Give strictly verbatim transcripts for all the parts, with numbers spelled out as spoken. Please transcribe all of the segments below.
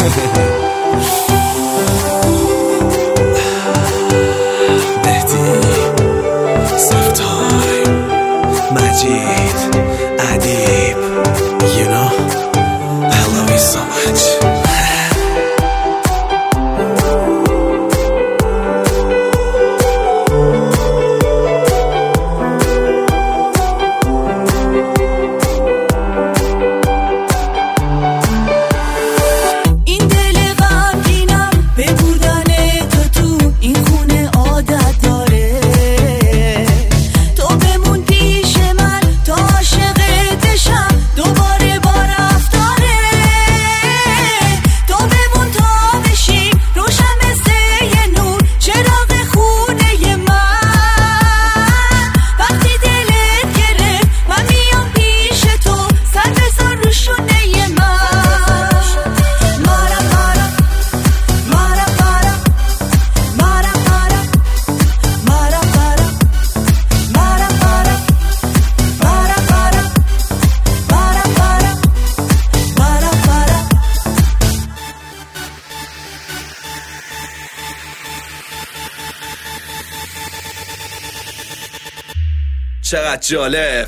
چقدر جالب.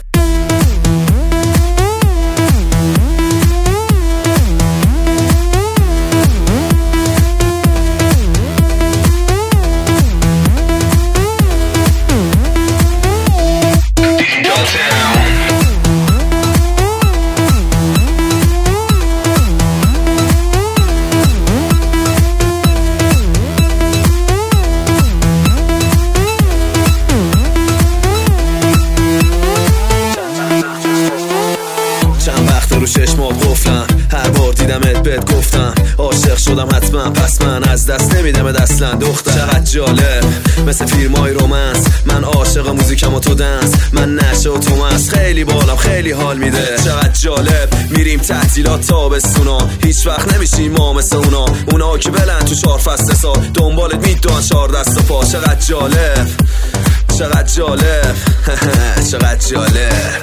هر بار دیدمت بهت گفتم عاشق شدم حتما، پس من از دست نمیدمت اصلا دختر. چقدر جالب، مثل فیلمای رومنس، من عاشق موزیکم و تو دنس، من نشه و تو مست، خیلی بالام خیلی حال میده. چقدر جالب، میریم تعطیلات تابستونا، هیچ وقت نمیشیم ما مثل اونا، اونا که بلند تو چهار فصل سال دنبالت میدوان چهار دست و پا. چقدر جالب، چقدر جالب چقدر جالب.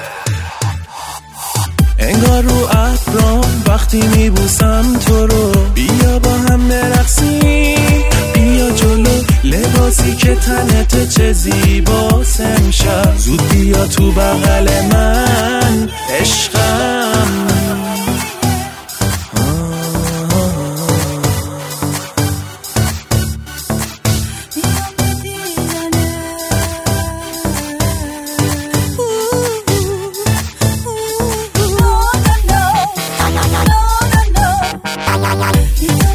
انگار رو ابرام وقتی میبوسم تو رو، بیا با هم برقصیم، بیا جلو، لباسی که تنت چه زیباست امشب، زود بیا تو بغل من عشقم. Yeah.